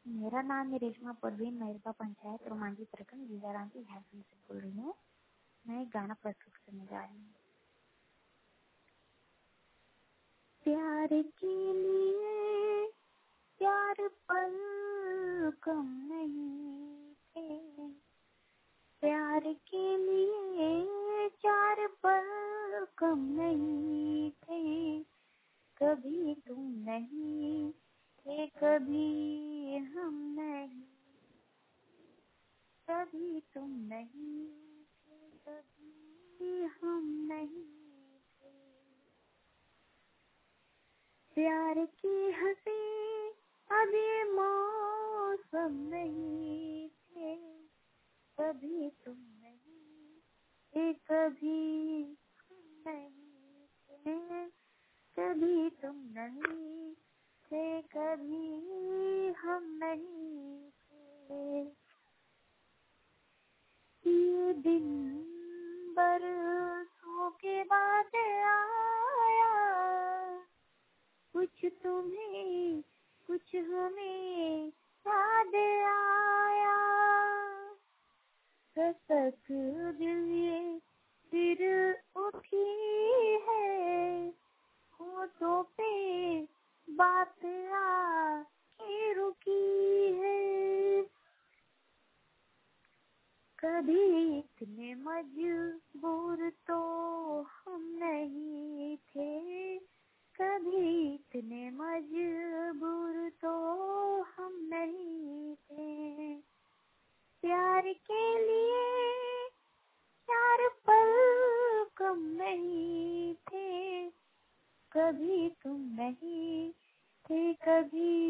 मेरा नाम है रेशमा परवीन, मेहरबा पंचायत रोमांची प्रखंड जिलाराम की झारखंड से बोल रही हूँ। मैं एक गाना प्रस्तुत करने जा रही हूँ। प्यार के लिए प्यार पल कम नहीं थे, प्यार के लिए चार पल कम नहीं थे। कभी तुम नहीं थे, कभी हम नहीं, कभी तुम नहीं थे, कभी हम नहीं थे। प्यार की हंसी अब ये मौसम नहीं थे, कभी तुम नहीं थे, कभी हम नहीं थे, कभी तुम नहीं थे, कभी हम नहीं थे। ये दिन बरसों के बाद आया, कुछ तुम्हें कुछ हमें याद आया। कसक दिल ये फिर उठी है, होठों पे बात आके रुकी है। कभी इतने मजबूर तो हम नहीं थे, कभी इतने मजबूर तो हम नहीं थे। प्यार के लिए चार पल कम नहीं थे, कभी तुम नहीं थे, कभी